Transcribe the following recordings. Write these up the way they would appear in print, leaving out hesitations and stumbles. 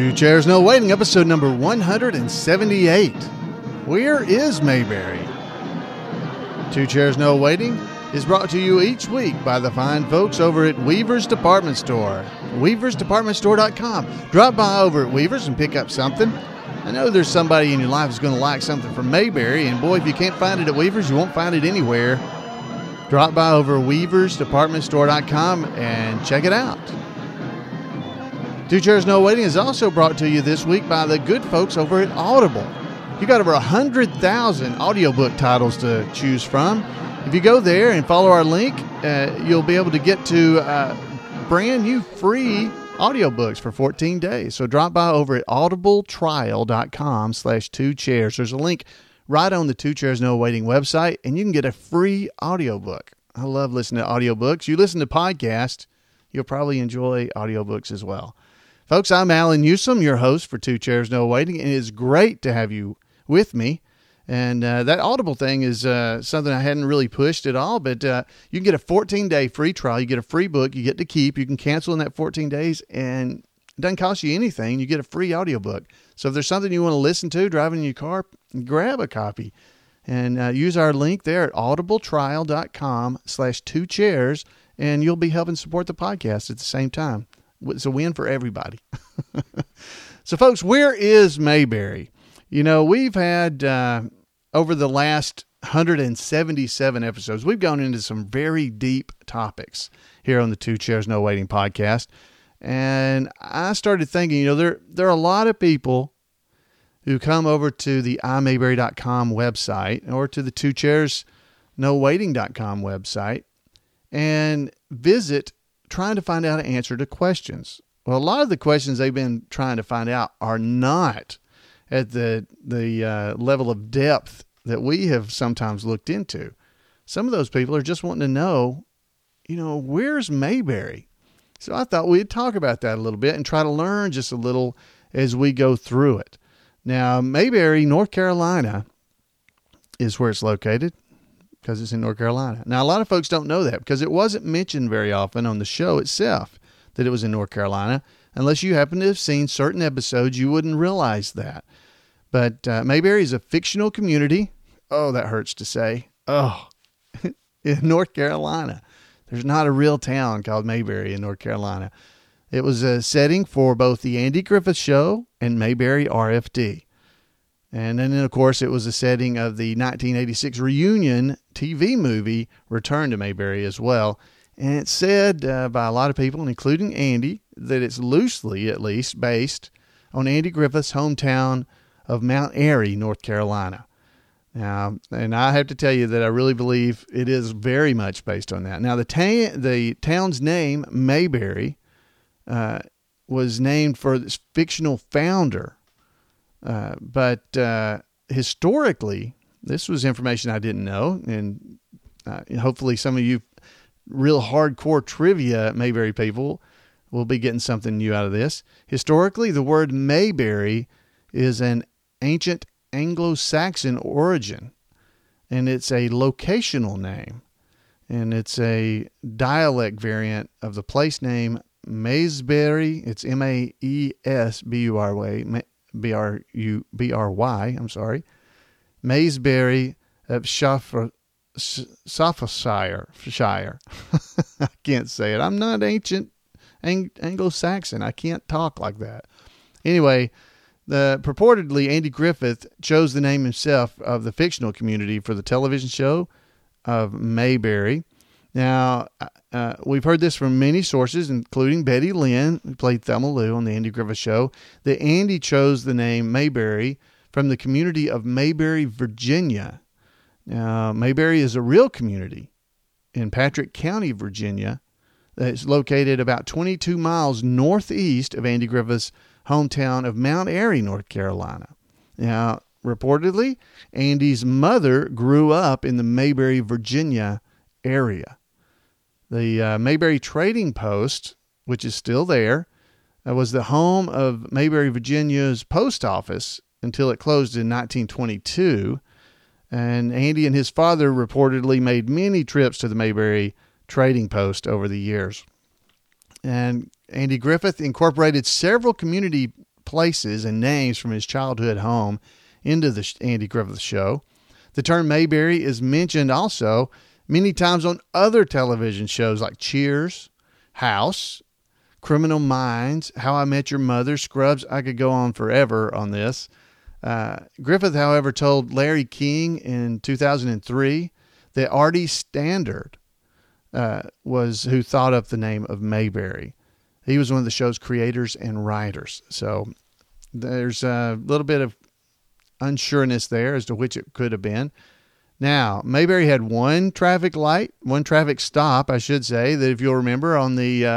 Two Chairs No Waiting, episode number 178. Where is Mayberry? Two Chairs No Waiting is brought to you each week by the fine folks over at Weaver's Department Store. Weaver'sDepartmentStore.com. Drop by over at Weaver's and pick up something. I know there's somebody in your life who's going to like something from Mayberry, and boy, if you can't find it at Weaver's, you won't find it anywhere. Drop by over at Weaver'sDepartmentStore.com and check it out. Two Chairs No Waiting is also brought to you this week by the good folks over at Audible. You got over 100,000 audiobook titles to choose from. If you go there and follow our link, you'll be able to get to brand new free audiobooks for 14 days. So drop by over at audibletrial.com/2chairs. There's a link right on the Two Chairs No Waiting website, and you can get a free audiobook. I love listening to audiobooks. You listen to podcasts, you'll probably enjoy audiobooks as well. Folks, I'm Alan Newsom, your host for Two Chairs No Waiting, and it's great to have you with me. And that Audible thing is something I hadn't really pushed at all, but you can get a 14-day free trial. You get a free book you get to keep. You can cancel in that 14 days, and it doesn't cost you anything. You get a free audiobook. So if there's something you want to listen to driving in your car, grab a copy and use our link there at audibletrial.com/2chairs, and you'll be helping support the podcast at the same time. It's a win for everybody. So, folks, where is Mayberry? You know, we've had, over the last 177 episodes, we've gone into some very deep topics here on the Two Chairs No Waiting podcast. And I started thinking, you know, there are a lot of people who come over to the imayberry.com website or to the twocairsnowaiting.com website and visit trying to find out an answer to questions. Well, a lot of the questions they've been trying to find out are not at the level of depth that we have sometimes looked into. Some of those people are just wanting to know, you know, where's Mayberry? So I thought we'd talk about that a little bit and try to learn just a little as we go through it. Now, Mayberry, North Carolina is where it's located, because it's in North Carolina. Now, a lot of folks don't know that because it wasn't mentioned very often on the show itself that it was in North Carolina. Unless you happen to have seen certain episodes, you wouldn't realize that. But Mayberry is a fictional community. Oh, that hurts to say. Oh, in North Carolina. There's not a real town called Mayberry in North Carolina. It was a setting for both the Andy Griffith Show and Mayberry RFD. And then, of course, it was a setting of the 1986 reunion TV movie Return to Mayberry as well. And it's said by a lot of people, including Andy, that it's loosely, at least, based on Andy Griffith's hometown of Mount Airy, North Carolina. Now, and I have to tell you that I really believe it is very much based on that. Now, the town's name, Mayberry, was named for this fictional founder. But historically, this was information I didn't know, and hopefully some of you real hardcore trivia Mayberry people will be getting something new out of this. Historically, the word Mayberry is an ancient Anglo-Saxon origin, and it's a locational name, and it's a dialect variant of the place name Maysbury. It's Maesbury. B-R-U-B-R-Y, I'm sorry, Maysbury of Shire. I can't say it. I'm not ancient Anglo-Saxon. I can't talk like that. Anyway, purportedly Andy Griffith chose the name himself of the fictional community for the television show of Mayberry. Now, we've heard this from many sources, including Betty Lynn, who played Thelma Lou on the Andy Griffith Show, that Andy chose the name Mayberry from the community of Mayberry, Virginia. Now, Mayberry is a real community in Patrick County, Virginia, that's located about 22 miles northeast of Andy Griffith's hometown of Mount Airy, North Carolina. Now, reportedly, Andy's mother grew up in the Mayberry, Virginia area. The Mayberry Trading Post, which is still there, was the home of Mayberry, Virginia's post office until it closed in 1922. And Andy and his father reportedly made many trips to the Mayberry Trading Post over the years. And Andy Griffith incorporated several community places and names from his childhood home into the Andy Griffith Show. The term Mayberry is mentioned also many times on other television shows like Cheers, House, Criminal Minds, How I Met Your Mother, Scrubs. I could go on forever on this. Griffith, however, told Larry King in 2003 that Artie Standard was who thought up the name of Mayberry. He was one of the show's creators and writers. So there's a little bit of unsureness there as to which it could have been. Now, Mayberry had one traffic stop, I should say, that if you'll remember on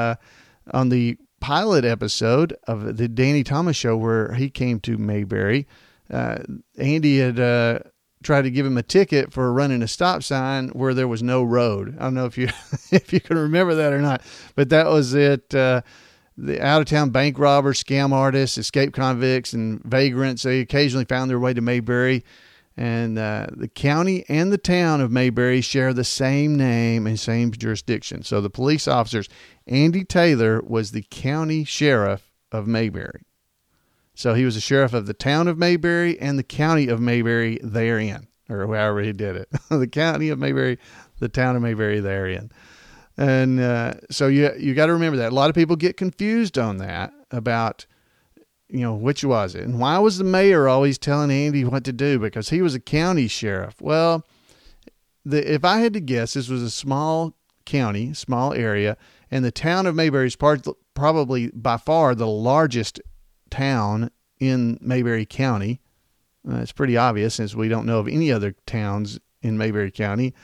the pilot episode of the Danny Thomas Show where he came to Mayberry, Andy had tried to give him a ticket for running a stop sign where there was no road. I don't know if you if you can remember that or not, but that was it. The out-of-town bank robbers, scam artists, escaped convicts, and vagrants, they occasionally found their way to Mayberry. And the county and the town of Mayberry share the same name and same jurisdiction. So the police officers, Andy Taylor was the county sheriff of Mayberry. So he was the sheriff of the town of Mayberry and the county of Mayberry therein, or however he did it. The county of Mayberry, the town of Mayberry therein. And so you got to remember that. A lot of people get confused on that about, which was it? And why was the mayor always telling Andy what to do? Because he was a county sheriff. Well, if I had to guess, this was a small county, small area, and the town of Mayberry is probably by far the largest town in Mayberry County. It's pretty obvious since we don't know of any other towns in Mayberry County.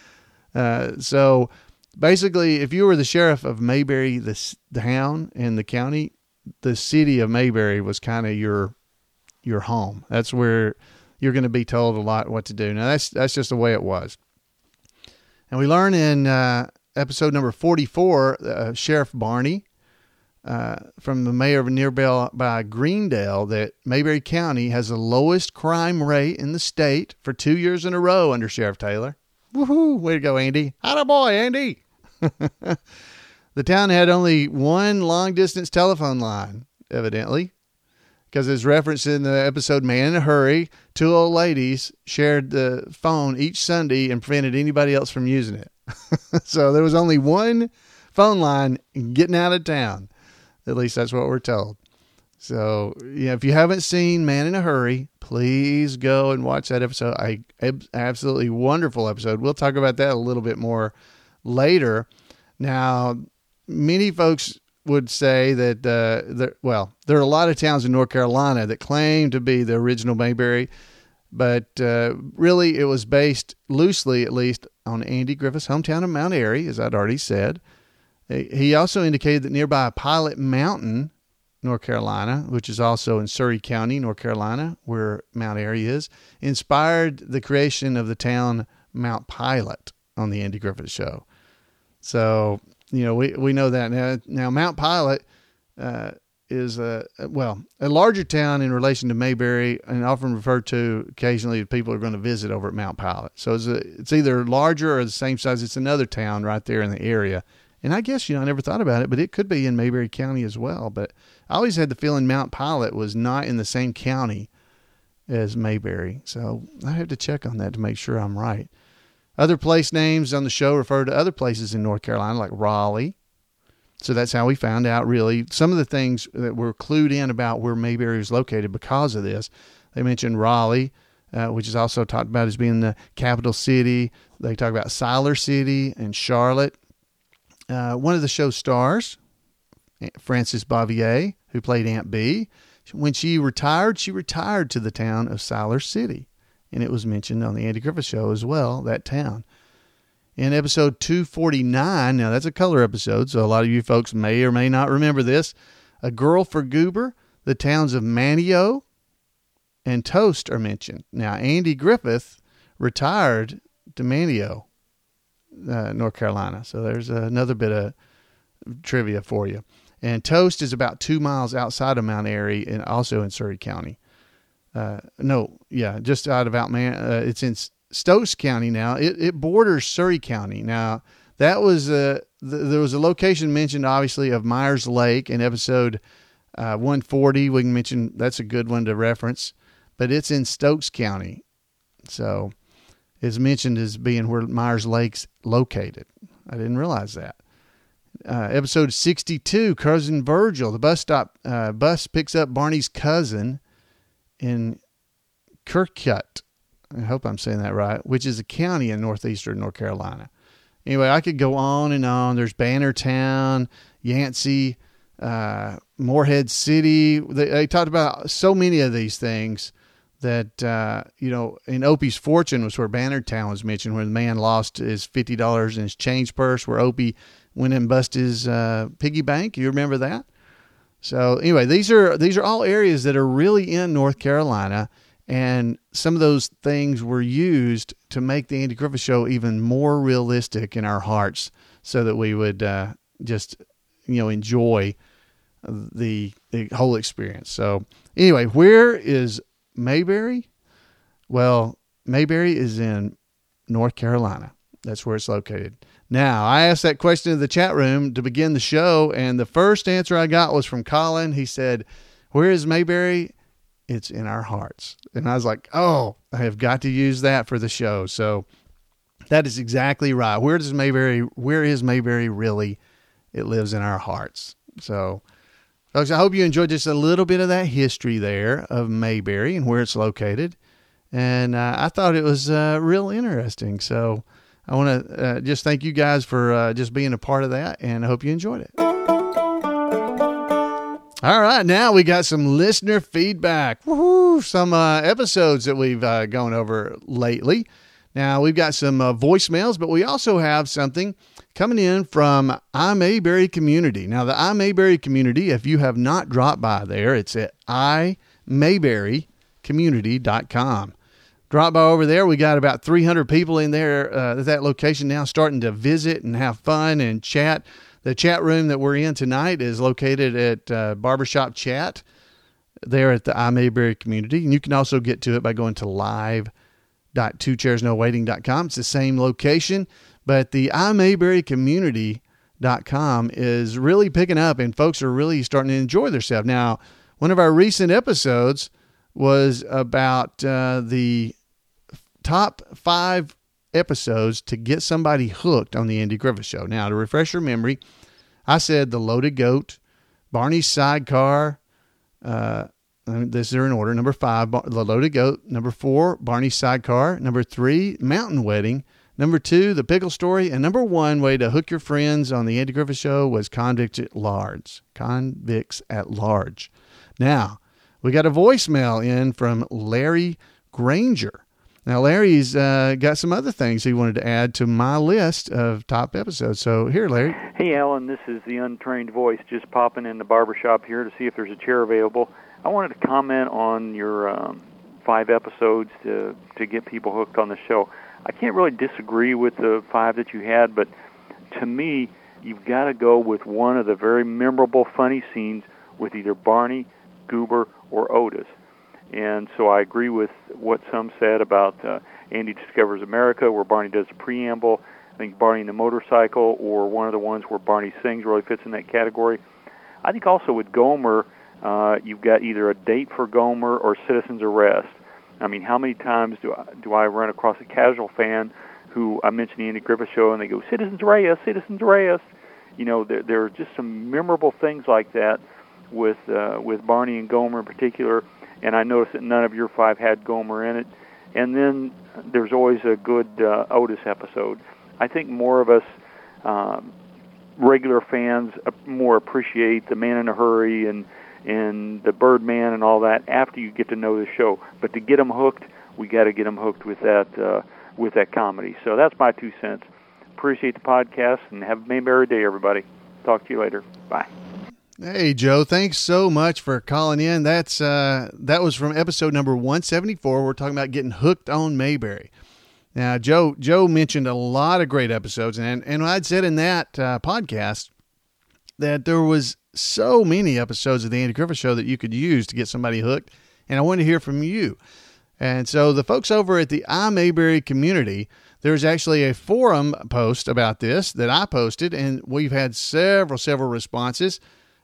So basically, if you were the sheriff of Mayberry, the town and the county, the city of Mayberry was kind of your home. That's where you're going to be told a lot what to do. Now, that's just the way it was. And we learn in episode number 44, Sheriff Barney, from the mayor of nearby Greendale, that Mayberry County has the lowest crime rate in the state for 2 years in a row under Sheriff Taylor. Woohoo! Way to go, Andy. Atta boy, Andy. The town had only one long-distance telephone line, evidently, because as referenced in the episode Man in a Hurry, two old ladies shared the phone each Sunday and prevented anybody else from using it. So there was only one phone line getting out of town. At least that's what we're told. So, if you haven't seen Man in a Hurry, please go and watch that episode. Absolutely wonderful episode. We'll talk about that a little bit more later. Now, many folks would say that, there are a lot of towns in North Carolina that claim to be the original Mayberry, but really it was based loosely, at least, on Andy Griffith's hometown of Mount Airy, as I'd already said. He also indicated that nearby Pilot Mountain, North Carolina, which is also in Surry County, North Carolina, where Mount Airy is, inspired the creation of the town Mount Pilot on the Andy Griffith Show. So, we know that now. Mount Pilot is a larger town in relation to Mayberry, and often referred to occasionally to people who are going to visit over at Mount Pilot. So it's either larger or the same size. It's another town right there in the area. And I guess, I never thought about it, but it could be in Mayberry County as well. But I always had the feeling Mount Pilot was not in the same county as Mayberry. So I have to check on that to make sure I'm right. Other place names on the show refer to other places in North Carolina, like Raleigh. So that's how we found out, really, some of the things that were clued in about where Mayberry was located because of this. They mentioned Raleigh, which is also talked about as being the capital city. They talk about Siler City and Charlotte. One of the show's stars, Frances Bavier, who played Aunt Bee, when she retired to the town of Siler City. And it was mentioned on the Andy Griffith Show as well, that town. In episode 249, now that's a color episode, so a lot of you folks may or may not remember this. A Girl for Goober, the towns of Manteo and Toast are mentioned. Now, Andy Griffith retired to Manteo, North Carolina. So there's another bit of trivia for you. And Toast is about 2 miles outside of Mount Airy and also in Surry County. Just out of it's in Stokes County now. It borders Surry County. Now, that was there was a location mentioned, obviously, of Myers Lake in episode 140, we can mention, that's a good one to reference, but it's in Stokes County. So it's mentioned as being where Myers Lake's located. I didn't realize that. Episode 62, Cousin Virgil. The bus picks up Barney's cousin in Kirkut. I hope I'm saying that right, which is a county in northeastern North Carolina. Anyway, I could go on and on. There's Bannertown, Yancey, Morehead City. They talked about so many of these things that, in Opie's Fortune was where Bannertown was mentioned, where the man lost his $50 in his change purse, where Opie went and busted his piggy bank. You remember that? So anyway, these are all areas that are really in North Carolina, and some of those things were used to make the Andy Griffith Show even more realistic in our hearts, so that we would just enjoy the whole experience. So anyway, where is Mayberry? Well, Mayberry is in North Carolina. That's where it's located. Now, I asked that question in the chat room to begin the show, and the first answer I got was from Colin. He said, "Where is Mayberry? It's in our hearts." And I was like, oh, I have got to use that for the show. So that is exactly right. Where is Mayberry really? It lives in our hearts. So, folks, I hope you enjoyed just a little bit of that history there of Mayberry and where it's located. And I thought it was real interesting. So I want to just thank you guys for just being a part of that, and I hope you enjoyed it. All right, now we got some listener feedback. Woo-hoo, some episodes that we've gone over lately. Now, we've got some voicemails, but we also have something coming in from iMayberry Community. Now, the iMayberry Community, if you have not dropped by there, it's at iMayberryCommunity.com. Drop by over there. We got about 300 people in there at that location now, starting to visit and have fun and chat. The chat room that we're in tonight is located at Barbershop Chat there at the iMayberry Community. And you can also get to it by going to live.2chairsnowaiting.com. It's the same location, but the iMayberryCommunity.com is really picking up, and folks are really starting to enjoy themselves. Now, one of our recent episodes was about the top 5 episodes to get somebody hooked on the Andy Griffith Show. Now, to refresh your memory, I said The Loaded Goat, Barney's Sidecar. This is in order. Number 5, The Loaded Goat. Number 4, Barney's Sidecar. Number 3, Mountain Wedding. Number 2, The Pickle Story. And number 1 way to hook your friends on the Andy Griffith Show was Convicts at Large. Convicts at Large. Now, we got a voicemail in from Larry Granger. Now, Larry's got some other things he wanted to add to my list of top episodes. So here, Larry. Hey, Alan, this is the untrained voice just popping in the barbershop here to see if there's a chair available. I wanted to comment on your 5 episodes to get people hooked on the show. I can't really disagree with the 5 that you had, but to me, you've got to go with one of the very memorable, funny scenes with either Barney, Goober, or Otis. And so I agree with what some said about Andy Discovers America, where Barney does the preamble. I think Barney and the Motorcycle, or one of the ones where Barney sings, really fits in that category. I think also with Gomer, you've got either A Date for Gomer or Citizen's Arrest. I mean, how many times do I run across a casual fan who I mention the Andy Griffith Show, and they go, Citizen's Arrest, Citizen's Arrest. You know, there are just some memorable things like that with Barney and Gomer in particular. And I noticed that none of your 5 had Gomer in it. And then there's always a good Otis episode. I think more of us regular fans more appreciate the Man in a Hurry and the Birdman and all that after you get to know the show. But to get them hooked, we got to get them hooked with that comedy. So that's my 2 cents. Appreciate the podcast, and have a Mayberry Day, everybody. Talk to you later. Bye. Hey, Joe, thanks so much for calling in. That was from episode number 174. We're talking about getting hooked on Mayberry. Now, Joe mentioned a lot of great episodes, and I'd said in that podcast that there was so many episodes of the Andy Griffith Show that you could use to get somebody hooked, and I wanted to hear from you. And so the folks over at the iMayberry Community, there's actually a forum post about this that I posted, and we've had several responses.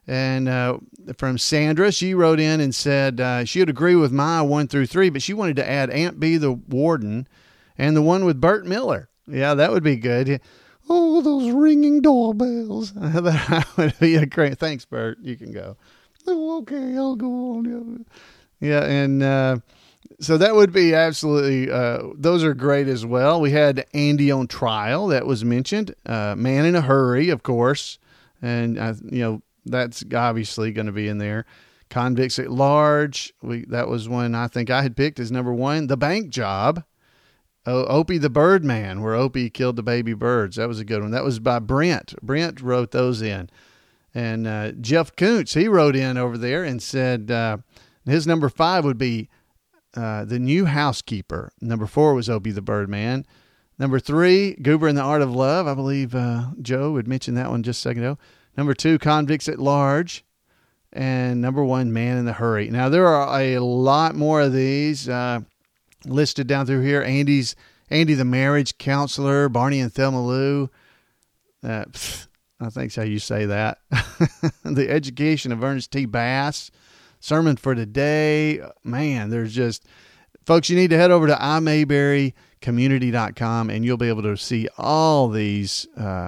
And from Sandra, she wrote in and said she would agree with my 1 through 3, but she wanted to add Aunt Bee the Warden and the one with Burt Miller. Yeah, that would be good. Oh, those ringing doorbells. That would be a great... Thanks, Burt. You can go. Oh, okay, I'll go on. Yeah, and so that would be absolutely... those are great as well. We had Andy on Trial. That was mentioned. Man in a Hurry, of course. And, that's obviously going to be in there. Convicts at Large. That was one I think I had picked as number 1. The Bank Job. Opie the Birdman, where Opie killed the baby birds. That was a good one. That was by Brent. Brent wrote those in. And Jeff Kuntz, he wrote in over there and said his number 5 would be The New Housekeeper. Number 4 was Opie the Birdman. Number 3, Goober and the Art of Love. I believe Joe had mentioned that one just a second ago. Number 2, Convicts at Large. And number 1, Man in a Hurry. Now, there are a lot more of these listed down through here. Andy the Marriage Counselor, Barney and Thelma Lou. I think that's how you say that. The Education of Ernest T. Bass. Sermon for Today. Man, there's just... Folks, you need to head over to imayberrycommunity.com and you'll be able to see all these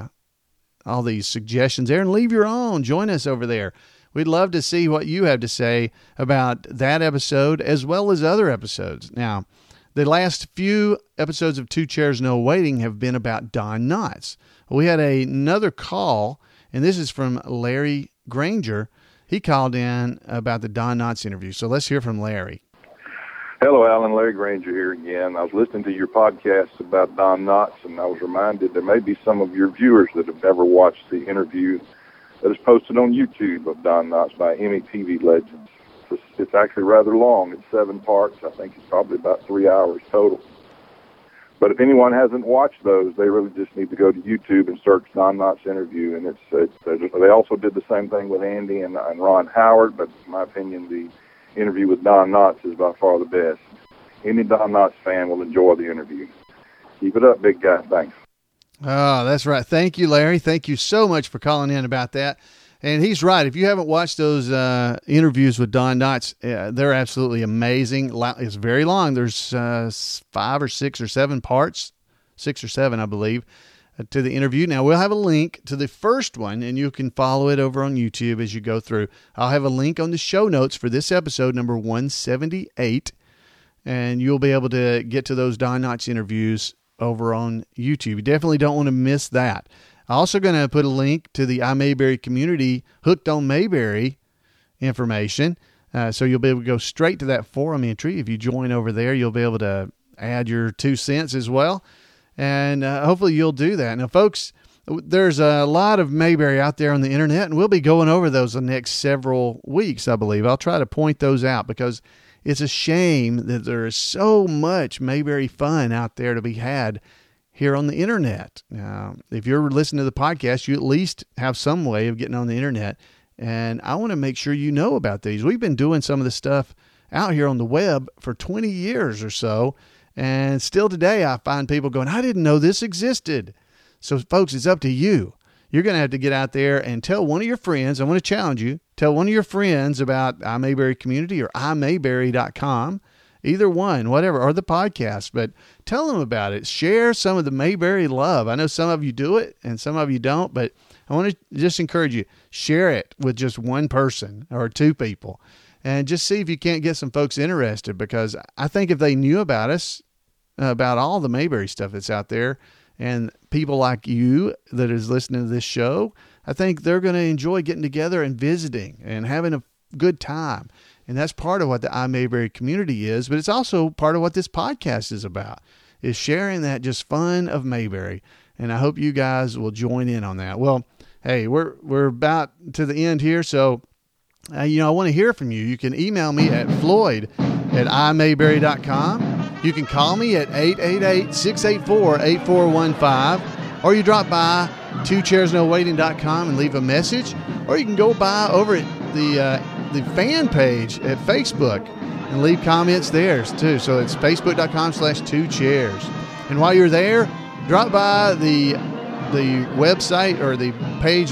suggestions there and leave your own. Join us over there. We'd love to see what you have to say about that episode as well as other episodes. Now, the last few episodes of Two Chairs No Waiting have been about Don Knotts. We had another call, and this is from Larry Granger. He called in about the Don Knotts interview. So let's hear from Larry. Hello, Alan. Larry Granger here again. I was listening to your podcast about Don Knotts, and I was reminded there may be some of your viewers that have never watched the interview that is posted on YouTube of Don Knotts by Emmy TV legends. It's actually rather long. It's 7 parts. I think it's probably about 3 hours total. But if anyone hasn't watched those, they really just need to go to YouTube and search Don Knotts interview. And they also did the same thing with Andy and Ron Howard, but in my opinion, the interview with Don Knotts is by far the best. Any Don Knotts fan will enjoy the interview. Keep it up, big guy. Thanks. Oh, that's right. Thank you, Larry. Thank you so much for calling in about that. And he's right. If you haven't watched those interviews with Don Knotts, they're absolutely amazing. It's very long. There's 5 or 6 or 7 parts, 6 or 7, I believe, to the interview. Now, we'll have a link to the first one, and you can follow it over on YouTube as you go through. I'll have a link on the show notes for this episode, number 178, and you'll be able to get to those Don Knotts interviews over on YouTube. You definitely don't want to miss that. I'm also going to put a link to the iMayberry community Hooked on Mayberry information. So you'll be able to go straight to that forum entry. If you join over there, you'll be able to add your 2 cents as well. And hopefully you'll do that. Now, folks, there's a lot of Mayberry out there on the internet, and we'll be going over those the next several weeks, I believe. I'll try to point those out because it's a shame that there is so much Mayberry fun out there to be had here on the internet. Now, if you're listening to the podcast, you at least have some way of getting on the internet. And I want to make sure you know about these. We've been doing some of this stuff out here on the web for 20 years or so. And still today, I find people going, I didn't know this existed. So, folks, it's up to you. You're going to have to get out there and tell one of your friends. I want to challenge you. Tell one of your friends about iMayberry Community or imayberry.com. Either one, whatever, or the podcast. But tell them about it. Share some of the Mayberry love. I know some of you do it and some of you don't. But I want to just encourage you. Share it with just one person or 2 people. And just see if you can't get some folks interested. Because I think if they knew about us, about all the Mayberry stuff that's out there, and people like you that is listening to this show, I think they're going to enjoy getting together and visiting and having a good time. And that's part of what the iMayberry community is, but it's also part of what this podcast is about, is sharing that just fun of Mayberry. And I hope you guys will join in on that. Well, hey, we're about to the end here, so I want to hear from you. You can email me at floyd@imayberry.com. You can call me at 888-684-8415, or you drop by twochairsnowaiting.com and leave a message, or you can go by over at the fan page at Facebook and leave comments there too. So it's facebook.com/2chairs. And while you're there, drop by the the website or the page,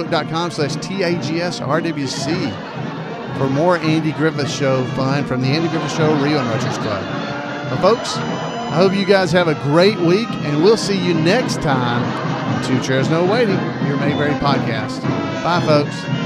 facebook.com/TAGSRWC, for more Andy Griffith Show fun from the Andy Griffith Show Rio Nurturers Club. Well, folks, I hope you guys have a great week, and we'll see you next time on Two Chairs No Waiting, your Mayberry podcast. Bye, folks.